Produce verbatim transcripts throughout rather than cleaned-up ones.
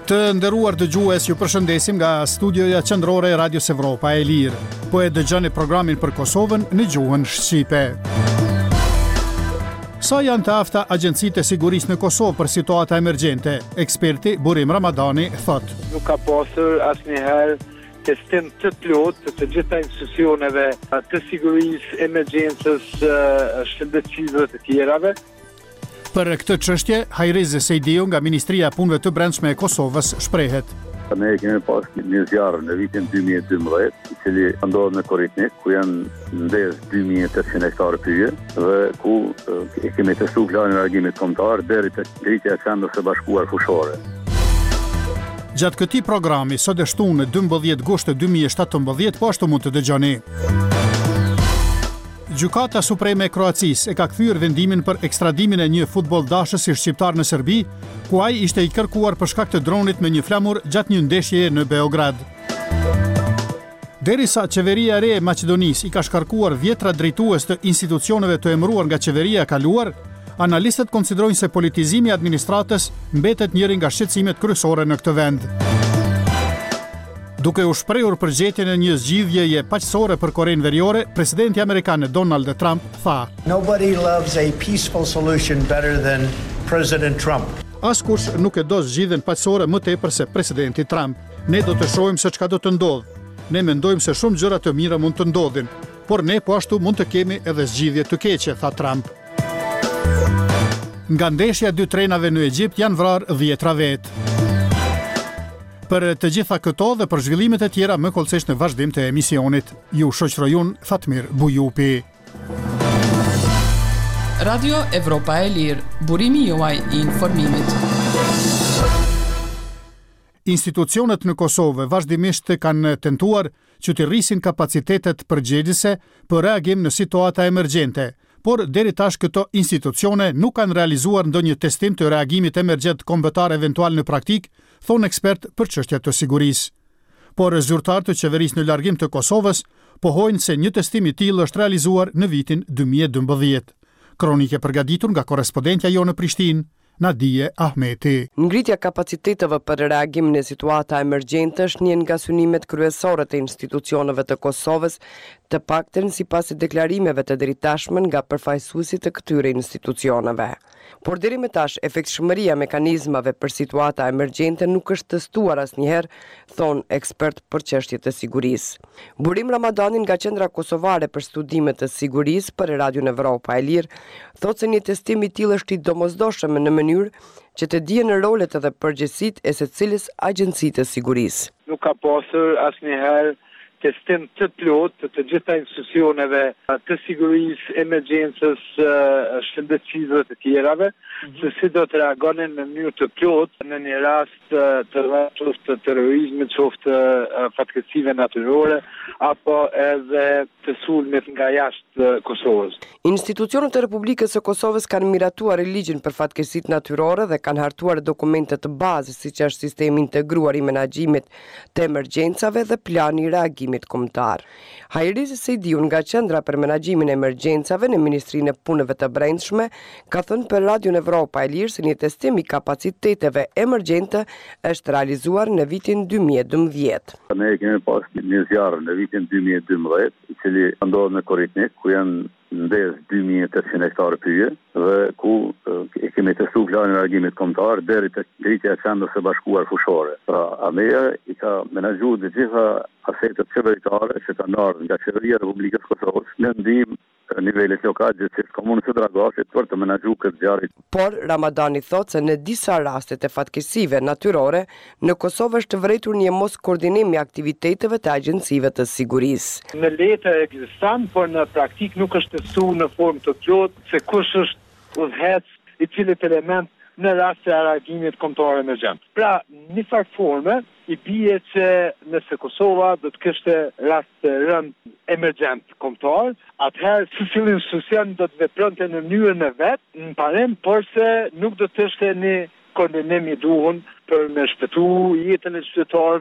Të nderuar dëgjues, ju përshëndesim nga studioja qendrore e Radios Evropa e Lirë. Po e dëgjoni programin për Kosovën në gjuhën shqipe. Sa janë të afta agjencitë e sigurisë në Kosovë për situata emergjente? Eksperti Burim Ramadani thot. Nuk ka pasur asnjëherë testim të plot të gjitha institucioneve të sigurisë, emergjencës, shëndetësisë të tjerave. Për këtë çështje, Hajrizi Sejdiu nga Ministria e Punëve të Brendshme e Kosovës shprehet. Ne kemi pas një zjarr në vitin dy mijë e dymbëdhjetë, i cili ndodhet në Korritnik, ku janë ndez dy mijë e tetëqind hektarë pyje dhe ku e kemi testuar planin e reagimit kombëtar deri te ngritja e Qendrës së Bashkuar Fushore. Gjatë këtij programi, sot e shtunë në dymbëdhjetë gusht dy mijë e shtatëmbëdhjetë, po ashtu mund të dëgjoni. Gjykata Supreme e Kroacisë e ka kthyer vendimin për ekstradimin e një futbolldashës shqiptar në Serbi, ku ai ishte i kërkuar për shkak të dronit me një flamur gjatë një ndeshjeje në Beograd. Derisa qeveria e re e Maqedonisë i ka shkarkuar dhjetra drejtues të institucioneve të emëruar nga qeveria e kaluar, analistët konsiderojnë se politizimi i administratës mbetet njëri nga shqetësimet kryesore në këtë vend. Duke u shprehur përgjetjen e një zgjidhjeje paqësore për Korenë Veriore, presidenti amerikan Donald Trump tha: Nobody loves a peaceful solution better than President Trump. Askush nuk e do zgjidhjen paqësore më tepër se presidenti Trump. Ne do të shohim se çka do të ndodhë. Ne mendojmë se shumë gjëra të mira mund të ndodhin, por ne po ashtu mund të kemi edhe zgjidhje të keqe, tha Trump. Nga ndeshja dy trenave në Egjipt janë vrarë dhjetra vetë. Për të gjitha këto dhe për zhvillimet e tjera më kollësisht në vazhdim të emisionit. Ju shoqëroj unë Fatmir Bujupi. Radio Evropa e Lirë, burimi juaj i informimit. Institucionet në Kosovë vazhdimisht kanë tentuar që të rrisin kapacitetet përgjegjëse për reagim në situata emergjente, por deri tash këto institucione nuk kanë realizuar ndonjë testim të reagimit emergjent kombëtar eventual në praktik, thonë ekspert për çështjet të sigurisë. Por zyrtarët të qeverisë në largim të Kosovës pohojnë se një testim i tillë është realizuar në vitin dy mijë e dymbëdhjetë. Kronike përgatitur nga korrespondentja jonë në Prishtinë, Nadije Ahmeti. Ngritja kapaciteteve për reagim në situata emergjente është një nga synimet kryesore të institucioneve të Kosovës, të paktën sipas deklarimeve të deritashme nga përfaqësuesit të këtyre institucioneve. Por deri më tash efektshmëria e mekanizmave për situata emergjente nuk është testuar asnjëherë, thon ekspert për çështje të sigurisë. Burim Ramadani nga Qendra Kosovare për Studime të Sigurisë për Radion Evropa e Lirë thotë se një testim i tillë është i domosdoshëm në mënyrë që të dihen rolet edhe përgjegjësitë e secilës agjencie të sigurisë. Nuk ka pasur asnjëherë testim të plot të të gjitha institucioneve të sigurisë, emergjencës, shëndetësisë dhe të tjerave, se si do të reagonin në mënyrë të plot në një rast të qoftë të terrorizmit, qoftë fatkeqësive natyrore apo edhe të sulmit nga jashtë Kosovës. Institucionet e Republikës së Kosovës kanë miratuar ligjin për fatkeqësitë natyrore dhe kanë hartuar dokumente të bazës, siç është sistemi integruar i menaxhimit të emergjencave dhe plani i reagimit kombëtar. Hajrizi Sejdiu nga Qendra për Menaxhimin e Emergjencave në Ministrinë e Punëve të Brendshme ka thënë për Radion Evropa e Lirë se një testim i kapaciteteve emergjente është realizuar në vitin dy mijë e dymbëdhjetë. Ne kemi pas një zjarr në vitin dy mijë e dymbëdhjetë, i cili ndodhet në Korritnik, ku janë ndez dy mijë e tetëqind hektarë pyje dhe ku e kemi testuar planin e reagimit kombëtar deri te ngritja e Qendrës së Bashkuar Fushore. Pra, Ameja i ka menaxhuar të gjitha asetet qeveritare që kanë ardhur nga qeveria e Republikës së Kosovës në ndihmë të nivelit lokal të komunës së Dragaçit për të menaxhuar këtë zjarr. Por Ramadani thotë se në disa raste të fatkeqësive natyrore në Kosovë është vërejtur një mos koordinim i aktiviteteve të agjencive të sigurisë. Në letër ekziston, por në praktik nuk është testuar në formë të plotë se kush është udhëhec i cili element në rast të reagimit kombëtar emergjent. Pra, në fakt forme i bie që nëse Kosova do të kishte rast të rënd emergjent kombëtar, atëherë secili institucion do të vepronte në mënyrën e vet, në parim, por se nuk do të ishte një koordinim i duhur për me shpëtu jetën e qytetarëve.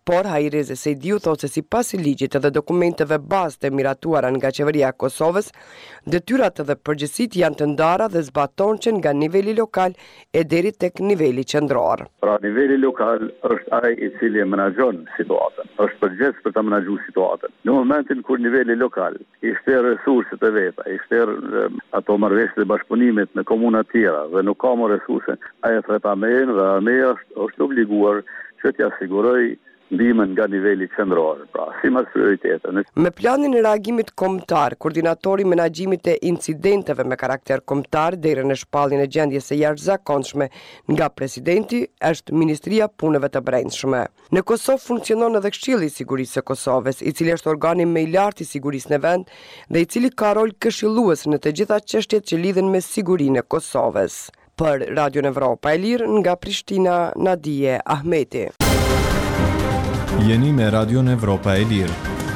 Por Hajrez Sejdiu thotë se sipas ligjit edhe dokumenteve bazë të miratuara nga qeveria e Kosovës, detyrat dhe përgjegjësitë janë të ndara dhe zbatohen nga niveli lokal e deri tek niveli qendror. Pra niveli lokal është ai i cili e menaxhon situatën, është përgjegjës për ta menaxhuar situatën. Në momentin kur niveli lokal i shter resurset e veta, i shter ato marrëveshje të bashkëpunimit me komuna të tjera dhe nuk ka më resurse, ai e thret armejën dhe armeja është, është obliguar që t'i sigurojë ndihmën nga niveli qendror, pra si mas prioritete. Me planin e reagimit kombëtar, koordinatori i menaxhimit të incidenteve me karakter kombëtar deri në shpalljen e gjendjes së jashtëzakonshme nga presidenti është Ministria e Punëve të Brendshme. Në Kosovë funksionon edhe Këshilli i Sigurisë së Kosovës, i cili është organi më i lartë i sigurisë në vend dhe i cili ka rol këshillues në të gjitha çështjet që lidhen me sigurinë e Kosovës. Për Radio Evropa e Lirë nga Prishtina, Nadije Ahmeti. Jeni me Radio Evropa e Lirë.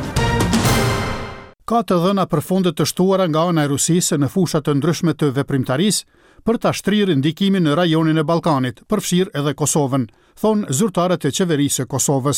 Ka të dhëna përfunde të shtuara nga ana e Rusisë në fusha të ndryshme të veprimtarisë për ta shtrirë ndikimin në rajonin e Ballkanit, përfshirë edhe Kosovën, thonë zyrtarët e qeverisë së Kosovës.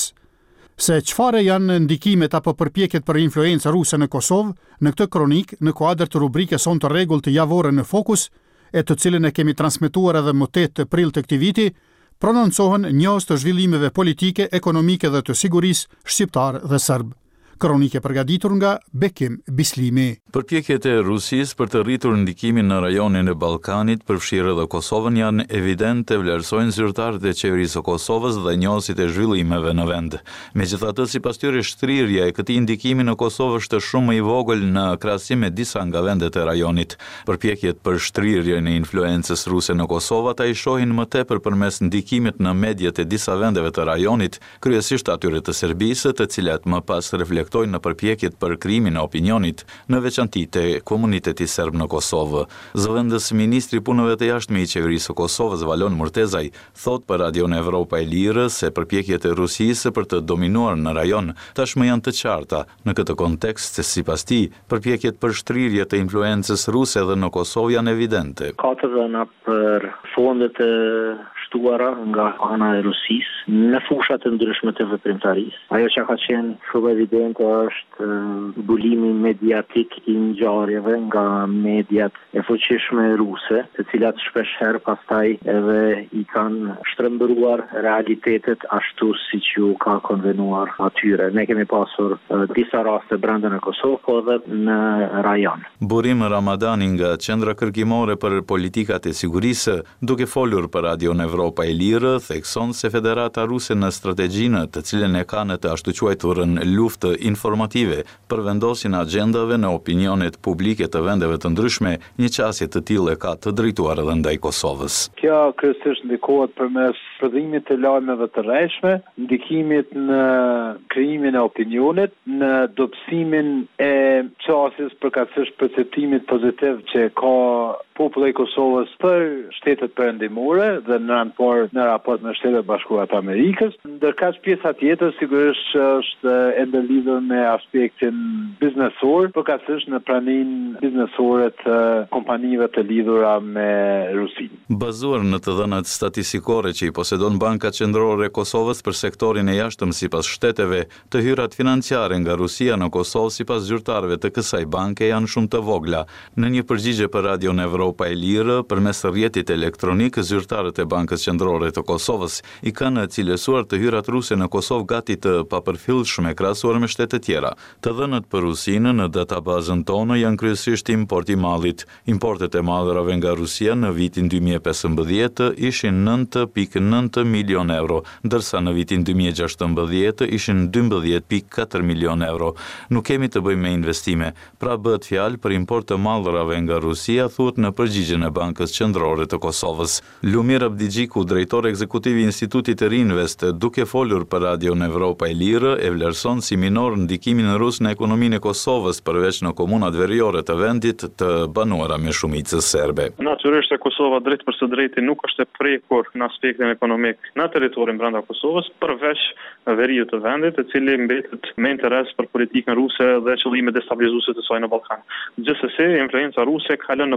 Se çfarë janë ndikimet apo përpjekjet për influencë ruse në Kosovë, në këtë kronik në kuadër të rubrikës son të rregullt të javore në Fokus, e të cilën e kemi transmetuar edhe më tetë prill të këtij viti, prononcohen njohës të zhvillimeve politike, ekonomike dhe të sigurisë shqiptar dhe serb. Kronike përgatitur nga Bekim Bislimi. Përpjekjet e Rusisë për të rritur ndikimin në rajonin e Ballkanit, përfshirë edhe Kosovën, janë evidente, vlerësojnë zyrtarët e qeverisë së Kosovës dhe njohësit e zhvillimeve në vend. Megjithatë, sipas tyre, shtrirja e këtij ndikimi në Kosovë është shumë më i vogël në krahasim me disa nga vendet e rajonit. Përpjekjet për shtrirjen e influencës ruse në Kosovë ata i shohin më tepër përmes ndikimit në mediat e disa vendeve të rajonit, kryesisht atyre të Serbisë, të cilat më pas reflektojnë në përpjekjet për krimin e opinionit, në veçanti te komuniteti serb në Kosovë. Zëvendës ministri i punëve të jashtme i qeverisë së Kosovës, Valon Murtezaj, thot për Radio Evropa e Lirë se përpjekjet e Rusisë për të dominuar në rajon tashmë janë të qarta. Në këtë kontekst, se sipas tij, përpjekjet për shtrirje të influencës ruse edhe në Kosovë janë evidente. Ka të dhëna për fondet e shtuara nga ana e Rusisë në fusha të ndryshme të veprimtarisë. Ajo që ka qenë shumë evidente është zbulimi mediatik i ngjarjeve nga mediat e fuqishme ruse, të cilat shpesh herë pastaj edhe i kanë shtrembëruar realitetet ashtu siç ju ka konvenuar atyre. Ne kemi pasur uh, disa raste brenda në Kosovë, po edhe në rajon. Burim Ramadani nga Qendra Kërkimore për Politikat e Sigurisë, duke folur për Radio Evropa e Lirë, thekson se Federata Ruse në strategjinë të cilën e ka në të ashtu quajturën luftë informative për vendosin agjendave në opinionet publike të vendeve të ndryshme, një qasje të tillë ka të drejtuar edhe ndaj Kosovës. Kjo kryesisht ndikohet përmes prodhimit të lajmeve të rrethshme, ndikimit në krijimin e opinionit, në dobësimin e qasjes përkatësisht perceptimit pozitiv që ka populli i Kosovës për shtetet perëndimore dhe në anë parë në raport me Shtetet Bashkuara të Amerikës. Ndërkaq pjesa tjetër sigurisht është ende lidhur me aspektin biznesor, përkatësisht në praninë biznesore të kompanive të lidhura me Rusinë. Bazuar në të dhënat statistikore që i posedon Banka Qendrore e Kosovës për sektorin e jashtëm sipas shteteve, të hyrat financiare nga Rusia në Kosovë sipas zyrtarëve të kësaj banke janë shumë të vogla. Në një përgjigje për Radio Evropa e Lirë, përmes rrjetit elektronik, zyrtarët e Bankës Qendrore të Kosovës i kanë cilësuar të hyrat ruse në Kosovë gati të papërfillshme krahasuar me shtete tjera. Të dhënat për Rusinë në databazën tonë janë kryesisht import i mallit. Importet e mallrave nga Rusia në vitin dy mijë e pesëmbëdhjetë ishin nëntë pikë nëntë milion euro, ndërsa në vitin dy mijë e gjashtëmbëdhjetë ishin dymbëdhjetë pikë katër milion euro. Nuk kemi të bëjmë me investime, pra bëhet fjalë për import të mallrave nga Rusia, thuhet në përgjigjen e Bankës Qendrore të Kosovës. Lumir Abdigjiku, drejtor ekzekutiv i Institutit të Rinvest, duke folur për Radio Evropa e Lirë, e vlerëson si minor ndikimin rus në ekonominë e Kosovës, përveç në komunat veriore të vendit të banuara me shumicë serbe. Natyrisht e Kosova drejt për së drejti nuk është e prekur në aspektin ekonomik në territorin brenda Kosovës, përveç veriut të vendit, e cili mbetet me interes për politikën ruse dhe qëllime destabilizuese të saj në Ballkan. Gjithsesi, influenca ruse ka lënë nëpërmjet Serbisë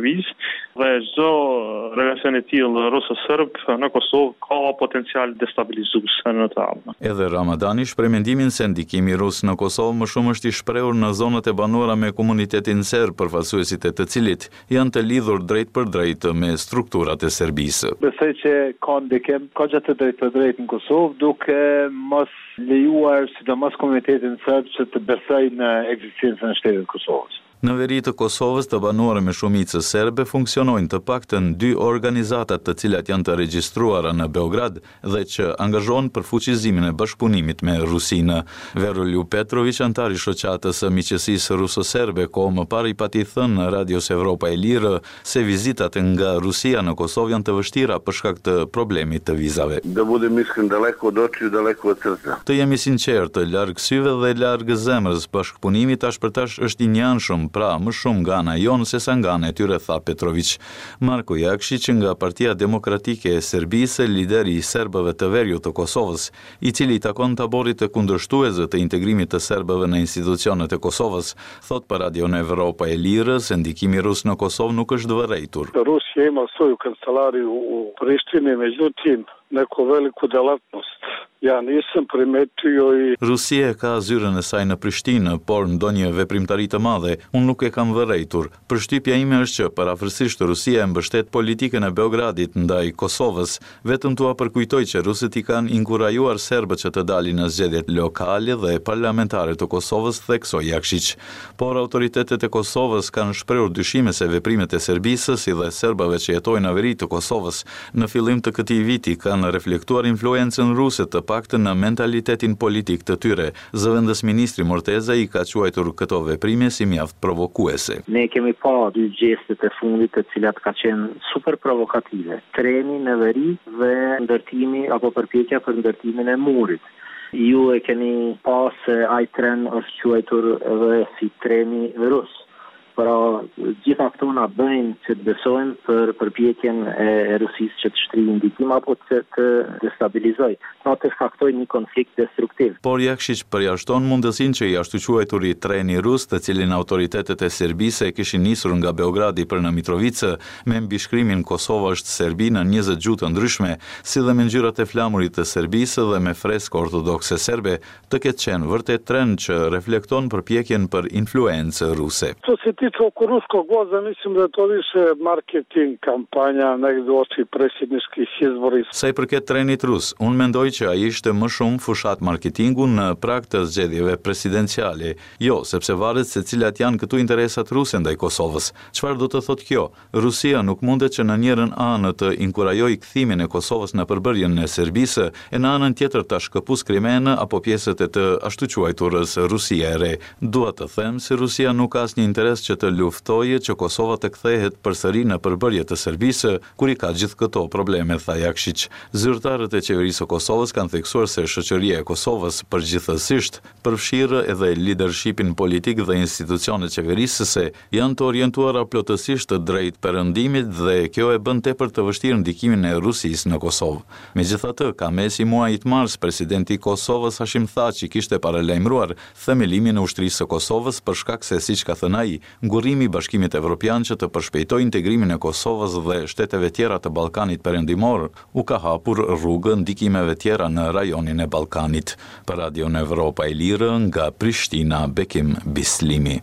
lëviz dhe çdo relacion i tillë ruso-serb në Kosovë ka potencial destabilizues në të ardhmen. Edhe Ramadani shpreh mendimin se ndikimi rus në Kosovë më shumë është i shprehur në zonat e banuara me komunitetin serb, përfaqësuesit e të cilit janë të lidhur drejt për drejt me strukturat e Serbisë. Besoj që ka ndikim, ka gjatë të drejt për drejt në Kosovë, duke mos lejuar sidomos komunitetin serb që të besojë në ekzistencën e shtetit të Kosovës. Në veri të Kosovës të banuara me shumicë serbe funksionojnë të paktën dy organizata të cilat janë të regjistruara në Beograd dhe që angazhohen për fuqizimin e bashkëpunimit me Rusinë. Verulju Petrović, antar i shoqatës së miqësisë ruso-serbe, kohë më parë i pati thënë në Radios Evropa e Lirë se vizitat nga Rusia në Kosovë janë të vështira për shkak të problemit të vizave. Da budem iskren, daleko od očiju, daleko od srca. Të jemi sinqert, larg syve dhe larg zemrës, bashkëpunimi tash për tash është i njanshëm, pra më shumë nga ana jonë se sa nga ana e tyre, tha Petrović. Marko Jakšić nga Partia Demokratike e Serbisë, lideri i serbëve të veriut të Kosovës, i cili i takon taborit të kundërshtuesve të integrimit të serbëve në institucionet e Kosovës, thot për Radion Evropa e Lirë se ndikimi rus në Kosovë nuk është vërejtur. Rusija ima svoju kancelariju u Prištini, međutim, neku veliku delatnost. Ja nisam primetio i... Rusia ka zyrën e saj në Prishtinë, por ndonjë veprimtari të madhe, unë nuk e kam vërejtur. Përshtypja ime është që parafërsisht Rusia e mbështet politikën e Beogradit ndaj Kosovës, vetëm tua përkujtoj që rusët i kanë inkurajuar serbët që të dalin në zgjedhjet lokale dhe parlamentare të Kosovës, theksoi Jakšić. Por autoritetet e Kosovës kanë shprehur dyshime se veprimet e Serbisë si dhe serbëve që jetojnë në veri të Kosovës në fillim të këtij viti kanë reflektuar influencën ruse të paktën në mentalitetin politik të tyre. Zëvendës ministri Morteza i ka quajtur këto veprime si mjaft provokuese. Ne kemi pa dy gjestet e fundit të cilat ka qenë super provokative. Treni në veri dhe ndërtimi apo përpjekja për ndërtimin e murit. Ju e keni pa se ai tren është quajtur edhe si treni rus. Pra, gjitha këto na bëjnë që të besojmë për përpjekjen e, e Rusisë që të shtrijë ndikim apo të, të destabilizoj, pra të shkaktoj një konflikt destruktiv. Por Jakšić përjashton mundësinë që i ashtu quajturi treni rus, të cilin autoritetet e Serbisë e kishin nisur nga Beogradi për në Mitrovicë, me mbishkrimin Kosova është Serbi në njëzet gjuhë të ndryshme, si dhe me ngjyrat e flamurit të Serbisë dhe me freskë ortodokse serbe, të ketë qenë vërtet tren që reflekton përpjekjen për influencë ruse. Oko ruskog voza mislim da je to više marketing kampanja negdje uoči predsjedničkih izbora. Sa i përket trenit rus, unë mendoj që ai ishte më shumë fushat marketingu në prag të zgjedhjeve presidenciale. Jo, sepse varet se cilat janë këtu interesat ruse ndaj Kosovës. Çfarë do të thotë kjo? Rusia nuk mundet që në njërin anë të inkurajojë kthimin e Kosovës në përbërjen e Serbisë, e në anën tjetër ta shkëpus Krimenë apo pjesët e të ashtu quajturës Rusia e re. Dua të them se Rusia nuk ka asnjë interes që të luftojë që Kosova të kthehet përsëri në përbërje të Serbisë, kur i ka gjithë këto probleme, tha Jakšić. Zyrtarët e qeverisë së Kosovës kanë theksuar se shoqëria e Kosovës përgjithësisht përfshirë edhe leadershipin politik dhe institucionet qeverisëse janë të orientuara plotësisht të drejt perëndimit dhe kjo e bën tepër të vështirë ndikimin e Rusisë në Kosovë. Megjithatë, ka mesi muajit mars, presidenti i Kosovës Hashim Thaçi kishte paralajmëruar themelimin e ushtrisë së Kosovës për shkak se, siç ka thënë ai, ngurrimi i Bashkimit Evropian që të përshpejtoj integrimin e Kosovës dhe shteteve tjera të Ballkanit Perëndimor u ka hapur rrugë ndikimeve tjera në rajonin e Ballkanit. Për Radion Evropa e Lirë nga Prishtina, Bekim Bislimi.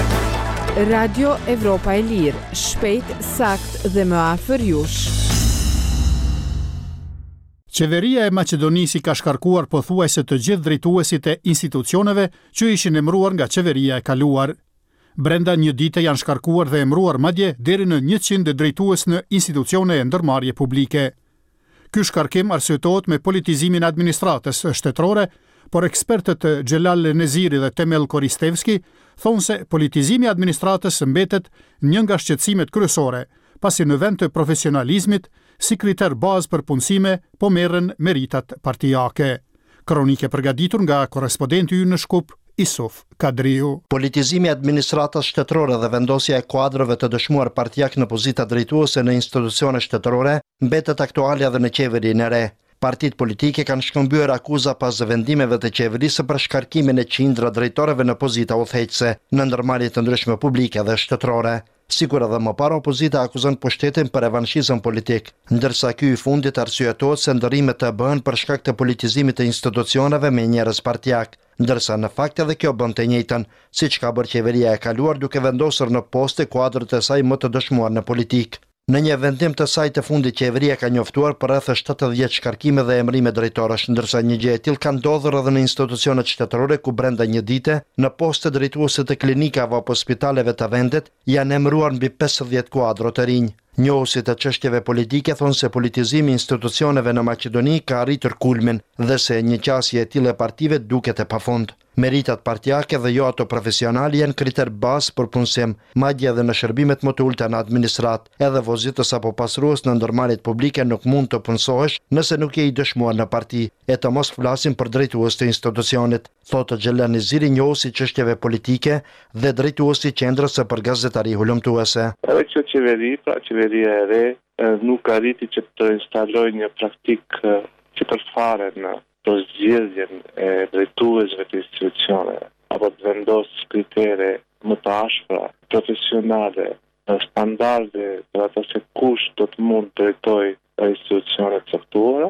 Radio Evropa e Lirë, shpejt, sakt dhe më afër jush. Qeveria e Maqedonisë ka shkarkuar pothuajse të gjithë drejtuesit e institucioneve që ishin emëruar nga qeveria e kaluar. Brenda një dite janë shkarkuar dhe emëruar madje deri në njëqind drejtues në institucione e ndërmarrje publike. Ky shkarkim arsyetohet me politizimin e administratës shtetërore, por ekspertët Xhelal Neziri dhe Temel Koristevski thonë se politizimi i administratës mbetet një nga shqetësimet kryesore, pasi në vend të profesionalizmit, si kriter bazë për punësime, po merren meritat partijake. Kronike përgatitur nga korrespondenti ynë në Shkup, Isuf Kadriu. Politizimi i administratës shtetërore dhe vendosja e kuadrëve të dëshmuar partijak në pozita drejtuese në institucione shtetërore mbetet aktuale edhe në qeverinë e re. Partitë politike kanë shkëmbyer akuza pas vendimeve të qeverisë për shkarkimin e qindra drejtorëve në pozita udhëheqëse në ndërmarrje të ndryshme publike dhe shtetërore. Sikur edhe më parë opozita akuzon pushtetin për revanshizëm politik, ndërsa ky i fundit arsyetohet se ndërrimet të bëhen për shkak të politizimit të institucioneve me njerëz partijak, ndërsa në fakt edhe kjo bën të njëjtën, siç ka bërë qeveria e kaluar duke vendosur në poste kuadrët e saj më të dëshmuar në politikë. Në një vendim të saj të fundit, qeveria ka njoftuar për rreth shtatëdhjetë shkarkime dhe emrime drejtorësh, ndërsa një gjë e tillë ka ndodhur edhe në institucionet shtetërore ku brenda një dite, në poste drejtuese të klinikave apo spitaleve të vendit, janë emëruar mbi pesëdhjetë kuadro të rinj. Njohësit e çështjeve politike thonë se politizimi i institucioneve në Maqedoni ka arritur kulmin dhe se një qasje e tillë e partive duket e pafund. Meritat partijake dhe jo ato profesionale janë kriter bazë për punësim, madje edhe në shërbimet më të ulta në administrat, edhe vozitës apo pasrues në ndërmarrjet publike nuk mund të punësohesh nëse nuk je i dëshmuar në parti, e të mos flasim për drejtues të institucionit, thotë Xhelan Niziri, njohuesi çështjeve politike dhe drejtuesi i qendrës së për gazetari hulumtuese. Edhe kjo qeveri, pra qeveria e re, nuk arriti që të instalojë një praktikë që përfare në për zgjedhjen e drejtuesve të institucioneve, apo të vendosë kritere më të ashpra, profesionale, standarde për ato se kush do të mund të drejtojë institucionet caktuara,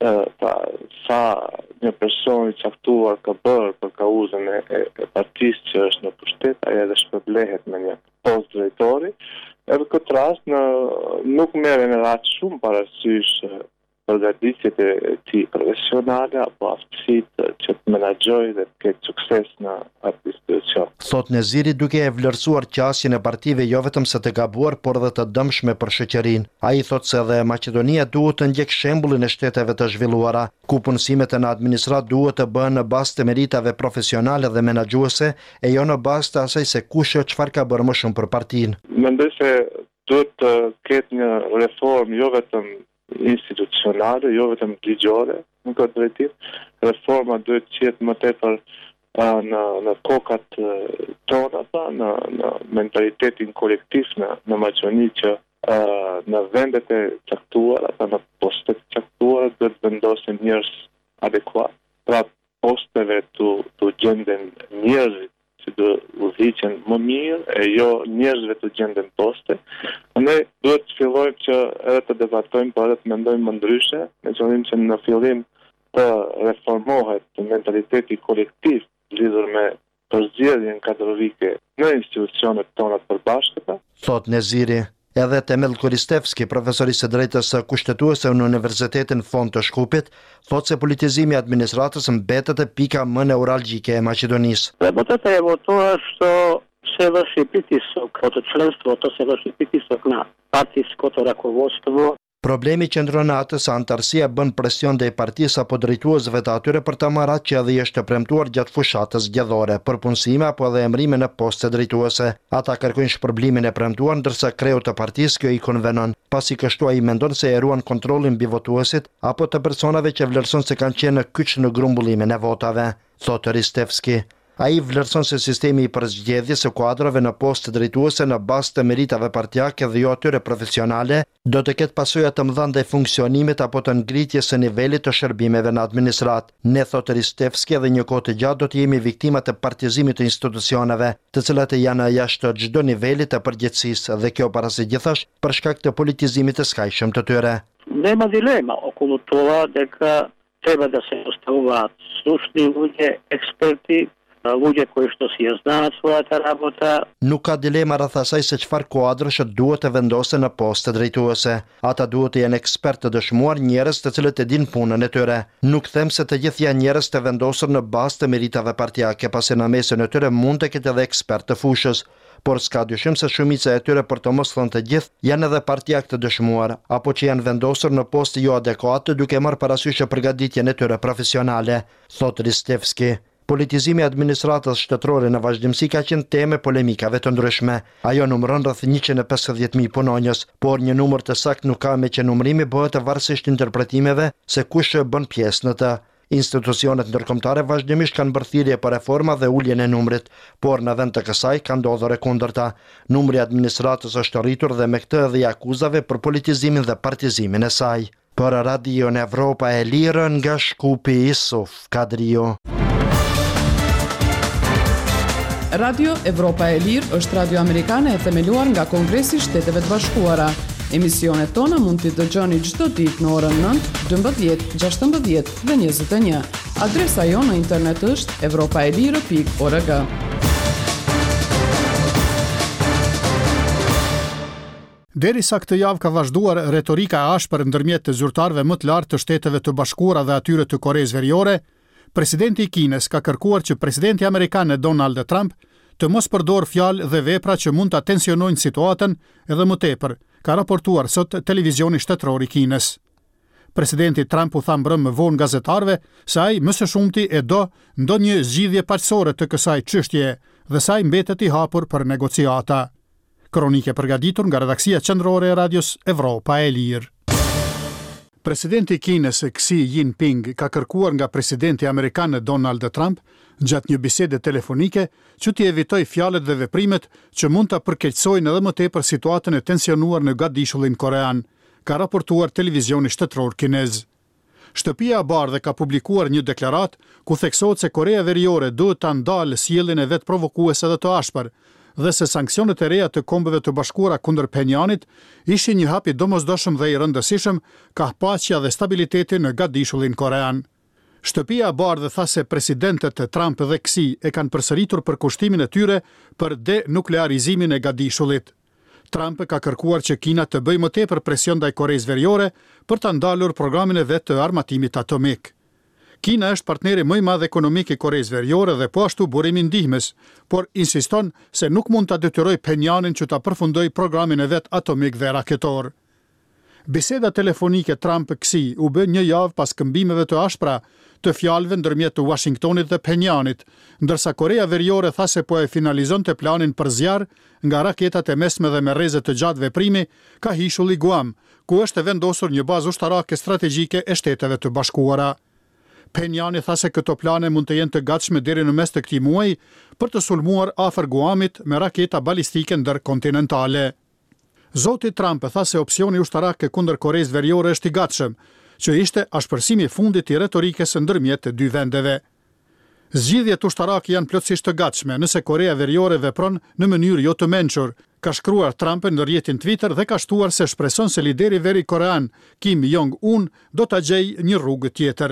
pa sa një person i caktuar ka bërë për kauzën e, e, e partisë që është në pushtet, ai edhe shpërblehet me një post drejtori. Edhe këtë rast në, nuk merren edhe aq shumë parasysh përgatitjet e tij profesionale apo aftësitë që të menaxhojë dhe të ketë sukses në atë institucion. Thot Neziri, duke e vlerësuar qasjen e partive jo vetëm se të gabuar, por edhe të dëmshme për shoqërinë. Ai thot se edhe Maqedonia duhet të ndjek shembullin e shteteve të zhvilluara, ku punësimet në administrat duhet të bëhen në bazë të meritave profesionale dhe menaxhuese, e jo në bazë të asaj se kush o çfarë ka bërë më shumë për partinë. Mendoj se duhet të ketë një reformë jo vetëm institucionale, jo vetëm ligjore, në këtë drejtim. Reforma duhet të jetë më tepër në në kokat tona, në në mentalitetin kolektiv në në Maqedoni që në vendet e caktuara, në postet e caktuara duhet vendosen njerëz adekuat. Pra posteve të të gjenden njerëzit që do udhëhiqen më mirë e jo njerëzve të gjenden poste. Ne duhet të fillojmë që edhe të debatojmë, por edhe të mendojmë më ndryshe, me qëllim që në fillim të reformohet mentaliteti kolektiv lidhur me përzgjedhjen kadrovike në institucionet tona të përbashkëta. Thot Neziri. Edhe Temel Koristevski, profesori së drejtës së kushtetuese në Universitetin Fond të Shkupit, thot se politizimi i administratës mbetet e pika më neuralgjike e Maqedonisë. Работата е во тоа што се врши притисок од членството, се врши притисок на партиското раководство. Problemi qëndron atë se antarësia bën presion ndaj partisë apo drejtuesve të atyre për ta marrë atë që edhe është premtuar gjatë fushatës zgjedhore, për punësime apo edhe emrime në poste drejtuese. Ata kërkojnë shpërblimin e premtuar, ndërsa kreu të partisë kjo i konvenon, pasi kështu ai mendon se e ruan kontrollin mbi votuesit apo të personave që vlerëson se kanë qenë në kyç në grumbullimin e votave, thotë Ristevski. Ai vlerëson se sistemi i përzgjedhjes së kuadrove në postë drejtuese në bazë të meritave partijake dhe jo atyre profesionale do të ketë pasoja të mëdha ndaj funksionimit apo të ngritjes së nivelit të shërbimeve në administrat. Ne, thotë Ristevski, edhe një kohë të gjatë do të jemi viktima të partizimit të institucioneve, të cilat janë jashtë çdo niveli të përgjegjësisë dhe kjo para së gjithash për shkak të politizimit të skajshëm të tyre. Nema dilema okolo toga дека treba da se postavuat stručni ljudi, eksperti, lugje koji što si je znaat svojata rabota. Nuk ka dilema rreth asaj se çfarë kuadrësh duhet të vendosen në poste drejtuese. Ata duhet të jenë ekspertë të dëshmuar, njerëz të cilët e dinë punën e tyre. Nuk them se të gjithë janë njerëz të vendosur në bazë të meritave partijake, pasi në mesin e tyre mund të ketë edhe ekspertë të fushës, por s'ka dyshim se shumica e tyre, për të mos thënë të gjithë, janë edhe partijak të dëshmuar, apo që janë vendosur në poste jo adekuate duke marrë parasysh përgatitjen e tyre profesionale, thotë Ristevski. Politizimi i administratës shtetërore në vazhdimsi ka qenë temë polemikave të ndryshme. Ajo numëron rreth njëqind e pesëdhjetë mijë punonjës, por një numër të saktë nuk ka, me që numërimi bëhet varësisht interpretimeve se kush bën pjesë në të. Institucionet ndërkombëtare vazhdimisht kanë bërë thirrje për reforma dhe uljen e numrit, por në vend të kësaj ka ndodhur e kundërta. Numri i administratës është rritur dhe me këtë edhe i akuzave për politizimin dhe partizimin e saj. Për Radio Evropa e Lirë nga Shkupi, Isuf Kadrio. Radio Evropa e Lirë është radio amerikane e themeluar nga Kongresi i Shteteve të Bashkuara. Emisionet tona mund t'i dëgjoni çdo ditë në orën nëntë, dymbëdhjetë, gjashtëmbëdhjetë dhe njëzet e një. Adresa jonë në internet është evropaelire pikë org. Derisa këtë javë ka vazhduar retorika e ashpër ndërmjet të zyrtarëve më të lartë të Shteteve të Bashkuara dhe atyre të Koreas Veriore, presidenti i Kinës ka kërkuar që presidenti amerikan Donald Trump të mos përdor fjalë dhe vepra që mund ta tensionojnë situatën edhe më tepër, ka raportuar sot televizioni shtetëror i Kinës. Presidenti Trump u tha mbrëm më vonë gazetarëve se ai më së shumti e do ndonjë zgjidhje paqësore të kësaj çështje dhe sa ai mbetet i hapur për negociata. Kronike përgatitur nga redaksia qendrore e radios Evropa e Lirë. Presidenti i Kinës Xi Jinping ka kërkuar nga presidenti amerikan Donald Trump gjatë një bisede telefonike që t'i evitoj fjalët dhe veprimet që mund ta përkeqësojnë edhe më tepër situatën e tensionuar në Gatishulin korean, ka raportuar televizioni shtetëror kinez. Shtëpia e Bardhë ka publikuar një deklarat ku theksohet se Korea Veriore duhet ta ndalë sjelljen e vet provokuese dhe të ashpër, dhe se sanksionet e reja të Kombeve të Bashkuara kundër Penjanit ishin një hap i domosdoshëm dhe i rëndësishëm ka paqja dhe stabiliteti në Gatishulin korean. Shtëpia e Bardhë tha se presidentët Trump dhe Xi e kanë përsëritur përkushtimin e tyre për denuklearizimin e Gatishulit. Trump ka kërkuar që Kina të bëjë më tepër presion ndaj Koreas Veriore për ta ndalur programin e vet të armatimit atomik. Kina është partneri më i madh ekonomik i Koreas Veriore dhe po ashtu burimi ndihmës, por insiston se nuk mund ta detyrojë Penjanin që ta përfundojë programin e vet atomik dhe raketor. Biseda telefonike Trump-Xi u bë një javë pas këmbimeve të ashpra të fjalëve ndërmjet të Washingtonit dhe Penjanit, ndërsa Korea Veriore tha se po e finalizonte planin për zjarr nga raketat e mesme dhe me rreze të gjatë veprimi ka Hishulli Guam, ku është e vendosur një bazë ushtarake strategjike e Shteteve të Bashkuara. Penjani tha se këto plane mund të jenë të gatshme deri në mes të këtij muaji për të sulmuar afër Guamit me raketa balistike ndërkontinentale. Zoti Trump tha se opsioni ushtarak kundër Koreas Veriore është i gatshëm, që ishte ashpërsimi i fundit i retorikës ndërmjet të dy vendeve. Zgjidhjet ushtarake janë plotësisht të gatshme nëse Korea Veriore vepron në mënyrë jo të mençur, ka shkruar Trump në rrjetin Twitter dhe ka shtuar se shpreson se lideri veri korean Kim Jong-un do ta gjejë një rrugë tjetër.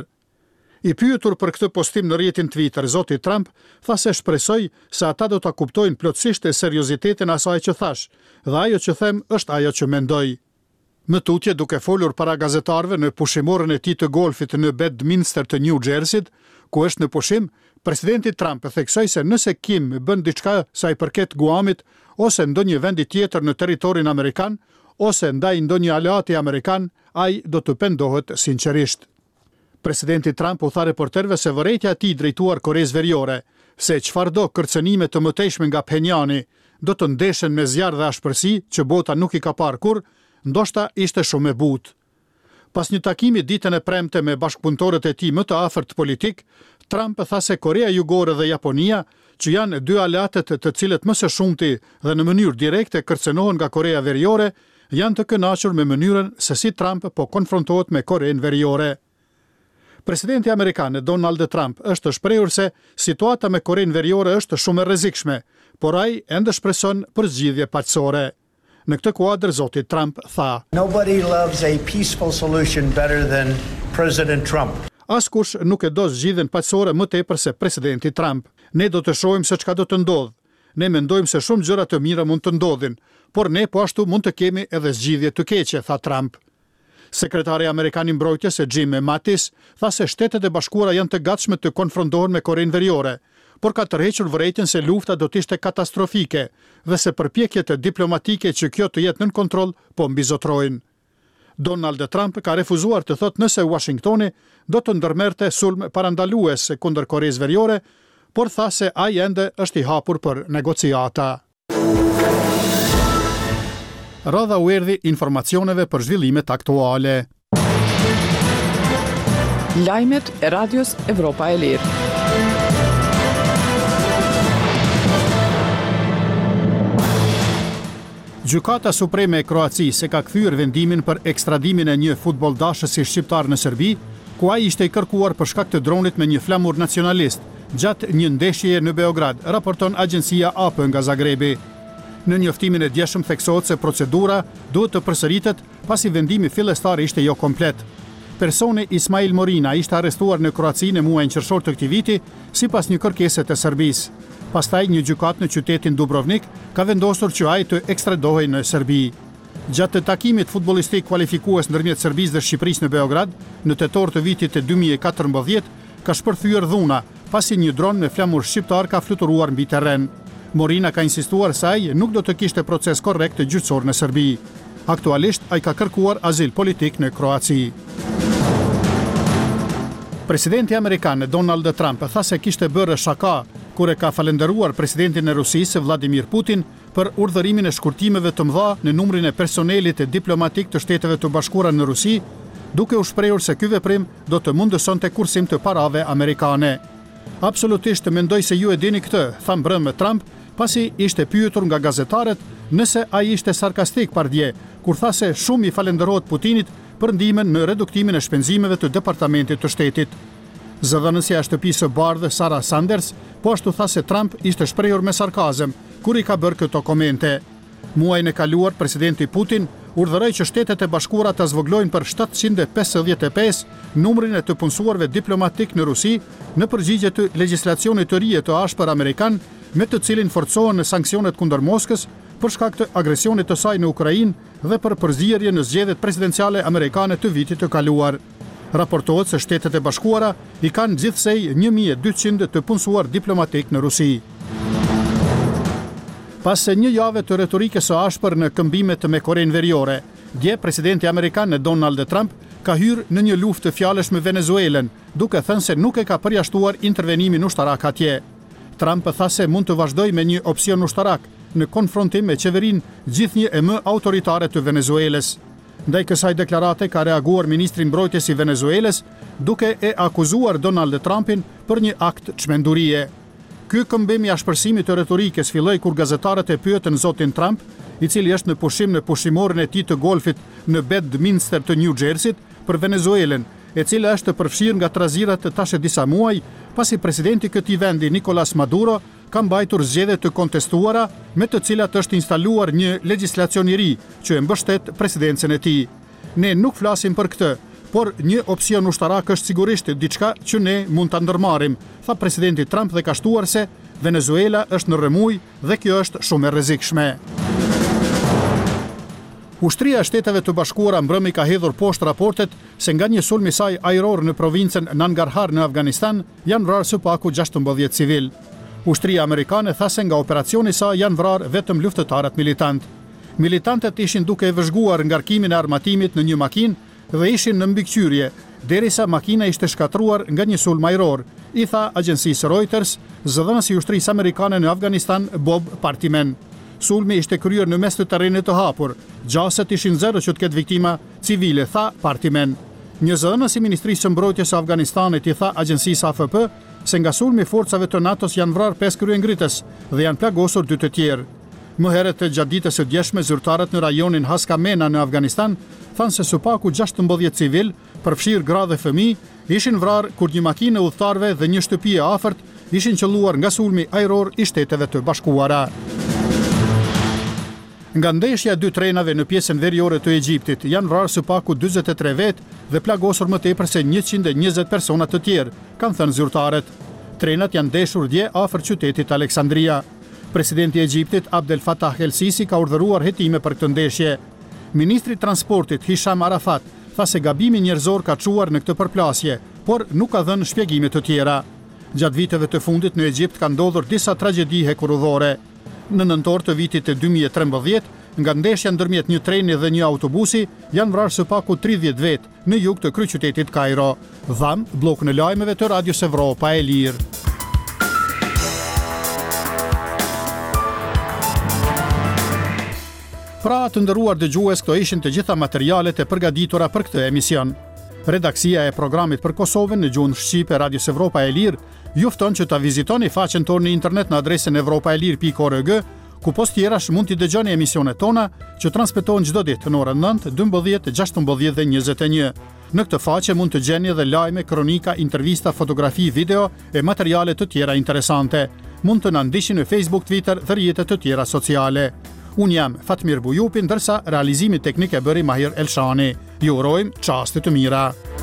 I pyetur për këtë postim në rrjetin Twitter, zoti Trump tha se shpresoj se ata do ta kuptojnë plotësisht e seriozitetin asaj që thash, dhe ajo që them është ajo që mendoj. Më tutje duke folur para gazetarëve në pushimorën e tij të golfit në Bedminster të New Jersey, ku është në pushim, presidenti Trump theksoi se nëse Kim bën diçka sa i përket Guamit ose ndonjë vendi tjetër në territorin amerikan ose ndaj ndonjë aleati amerikan, ai do të pendohet sinqerisht. Presidenti Trump u tha reporterëve se vërejtja e tij drejtuar Koreas Veriore, se çfarëdo kërcënime të mëtejshme nga Penjani do të ndeshen me zjarr dhe ashpërsi që bota nuk i ka parë kurrë, ndoshta ishte shumë e butë. Pas një takimi ditën e premte me bashkëpunëtorët e tij më të afërt politik, Trump tha se Korea Jugore dhe Japonia, që janë dy aleatët të cilët më së shumti dhe në mënyrë direkte kërcënohen nga Korea Veriore, janë të kënaqur me mënyrën se si Trump po konfrontohet me Korean Veriore. Presidenti amerikan Donald Trump është shprehur se situata me Korean Veriore është shumë e rrezikshme, por ai ende shpreson për zgjidhje paqësore. Në këtë kuadër zoti Trump tha: Nobody loves a peaceful solution better than President Trump. Askush nuk e do zgjidhjen paqësore më tepër se presidenti Trump. Ne do të shohim se çka do të ndodhë. Ne mendojmë se shumë gjëra të mira mund të ndodhin, por ne po ashtu mund të kemi edhe zgjidhje të keqe, tha Trump. Sekretari amerikan i mbrojtjes Jim Mattis tha se Shtetet e Bashkuara janë të gatshme të konfrontohen me Korean Veriore, por ka tërhequr vërejtjen se lufta do të ishte katastrofike dhe se përpjekjet diplomatike që kjo të jetë nën kontroll po mbizotrojnë. Donald Trump ka refuzuar të thotë nëse Washingtoni do të ndërmerrte sulm parandalues kundër Koreas Veriore, por tha se ai ende është i hapur për negociata. Radha u erdhi informacioneve për zhvillimet aktuale. Lajmet e radios Evropa e Lirë. Gjykata Supreme e Kroacisë ka kthyer vendimin për ekstradimin e një futboldashësi shqiptar në Serbi, ku ai ishte i kërkuar për shkak të dronit me një flamur nacionalist, gjatë një ndeshjeje në Beograd, raporton agjencia A P nga Zagrebi. Në njoftimin e djeshëm theksohet se procedura duhet të përsëritet pasi vendimi fillestar ishte jo komplet. Personi Ismail Morina ishte arrestuar në Kroaci në muajin qershor të këtij viti sipas një kërkese të Serbisë. Pastaj një gjykat në qytetin Dubrovnik ka vendosur që ai të ekstradohej në Serbi. Gjatë të takimit futbollistik kualifikues ndërmjet Serbisë dhe Shqipërisë në Beograd, në tetor të vitit të dy mijë e katërmbëdhjetë, ka shpërthyer dhuna pasi një dron me flamur shqiptar ka fluturuar mbi terren. Morina ka insistuar se ai nuk do të kishte proces korrekt të gjyqësor në Serbi. Aktualisht ai ka kërkuar azil politik në Kroaci. Presidenti amerikan Donald Trump tha se kishte bërë shaka kur e ka falenderuar presidentin e Rusisë Vladimir Putin për urdhërimin e shkurtimeve të mëdha në numrin e personelit e diplomatik të Shteteve të Bashkuara në Rusi, duke u shprehur se ky veprim do të mundësonte kursim të parave amerikane. Absolutisht mendoj se ju e dini këtë, tha mbrëmë Trump, pasi ishte pyetur nga gazetarët nëse ai ishte sarkastik pardje, kur tha se shumë i falenderohet Putinit për ndihmën në reduktimin e shpenzimeve të Departamentit të Shtetit. Zëdhënësja e shtëpisë së bardhë Sarah Sanders po ashtu tha se Trump ishte shprehur me sarkazëm kur i ka bërë këto komente. Muajin e kaluar, presidenti Putin urdhëroi që Shtetet e Bashkuara ta zvoglojnë për shtatëqind e pesëdhjetë e pesë numrin e të punësuarve diplomatik në Rusi në përgjigje të legjislacionit të ri të ashpër amerikan, me të cilin forcohen sanksionet kundër Moskës për shkak të agresionit të saj në Ukrainë dhe për përzierje në zgjedhjet presidenciale amerikane të vitit të kaluar. Raportohet se Shtetet e Bashkuara i kanë gjithsej një mijë e dyqind të punësuar diplomatik në Rusi. Pas se një jave të retorikës së ashpër në këmbimet me Korenë Veriore, dje presidenti amerikan Donald Trump ka hyrë në një luftë të fjalësh me Venezuelën, duke thënë se nuk e ka përjashtuar intervenimin ushtarak atje. Trump tha se mund të vazhdoj me një opsion ushtarak në konfrontim me qeverinë gjithnjë e më autoritare të Venezuelës. Ndaj kësaj deklarate ka reaguar ministri mbrojtjes i Venezuelës, duke e akuzuar Donald Trumpin për një akt çmendurie. Ky këmbim i ashpërsimit të retorikës filloi kur gazetarët e pyetën zotin Trump, i cili është në pushim në pushimorin e tij të golfit në Bedminster të New Jerseyt, për Venezuelën, e cila është përfshirë nga trazirat tash disa muaj, pasi presidenti i këtij vendi Nicolas Maduro ka mbajtur zgjedhje të kontestuara me të cilat është instaluar një legjislacion i ri që e mbështet presidencën e tij. Ne nuk flasim për këtë, por një opsion ushtarak është sigurisht diçka që ne mund ta ndërmarrim, tha presidenti Trump dhe ka shtuar se Venezuela është në rremuj dhe kjo është shumë e rrezikshme. Ushtria e Shteteve të Bashkuara mbrëmi ka hedhur poshtë raportet se nga një sulm i saj ajror në provincën Nangarhar në Afganistan janë vrarë së paku gjashtëmbëdhjetë civil. Ushtria amerikane tha se nga operacioni i saj janë vrarë vetëm luftëtarët militant. Militantët ishin duke e vëzhguar ngarkimin e armatimit në një makinë dhe ishin në mbikëqyrje, derisa makina ishte shkatruar nga një sulm ajror, i tha agjencisë Reuters zëdhënësi i ushtrisë amerikane në Afganistan Bob Partiman. Sulmi ishte kryer në mes të terrenit të hapur. Gjaset ishin zero që të ketë viktima civile, tha Partiman. Një zëdhënës i Ministrisë së Mbrojtjes së Afganistanit i tha agjencisë A F P se nga sulmi i forcave të NATO-s janë vrarë pesë kryengritës dhe janë plagosur dy të tjerë. Më herët gjatë ditës së djeshme, zyrtarët në rajonin Haskamena në Afganistan thanë se së paku gjashtëmbëdhjetë civil, përfshirë gra dhe fëmijë, ishin vrarë kur një makinë e udhëtarëve dhe një shtëpi e afërt ishin qelluar nga sulmi ajror i Shteteve të Bashkuara. Nga ndeshja e dy trenave në pjesën veriore të Egjiptit janë vrarë së paku dyzet e tre vetë dhe plagosur më tepër se njëqind e njëzet persona të tjerë, kanë thënë zyrtarët. Trenat janë ndeshur dje afër qytetit Aleksandria. Presidenti i Egjiptit Abdel Fattah el-Sisi ka urdhëruar hetime për këtë ndeshje. Ministri i Transportit Hisham Arafat tha se gabimi njerëzor ka çuar në këtë përplasje, por nuk ka dhënë shpjegime të tjera. Gjatë viteve të fundit në Egjipt ka ndodhur disa tragjedi hekurudhore. Në nëntor të vitit të dy mijë e trembëdhjetë, nga ndeshja ndërmjet një treni dhe një autobusi, janë vrarë së paku tridhjetë vetë në jug të kryeqytetit Kairo. Dham, blokun e lajmeve të Radios Evropa e Lirë. Pra të nderuar dëgjues, këto ishin të gjitha materialet e përgatitura për këtë emision. Redaksia e programit për Kosovën në gjuhën shqipe Radios Evropa e Lirë ju fton që ta vizitoni faqen tonë në internet në adresën evropaelir pikë org, Ku post tjerash mund t'i dëgjoni emisionet tona që transmetohen çdo ditë në orën nëntë, dymbëdhjetë, gjashtëmbëdhjetë dhe njëzet e një. Në këtë faqe mund të gjeni edhe lajme, kronika, intervista, fotografi, video e materiale të tjera interesante. Mund të na ndiqni në Facebook, Twitter dhe rrjetet të tjera sociale. Unë jam Fatmir Bujupi, ndërsa realizimi teknik e bëri Mahir Elshani. Ju urojmë çaste të mira.